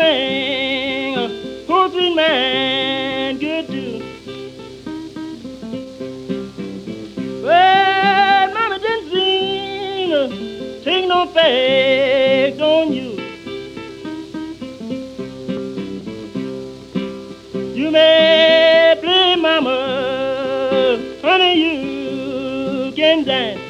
thing, poor sweet man could do. Well, mama didn't seem to take no effect on you. You may play mama, honey, you can dance.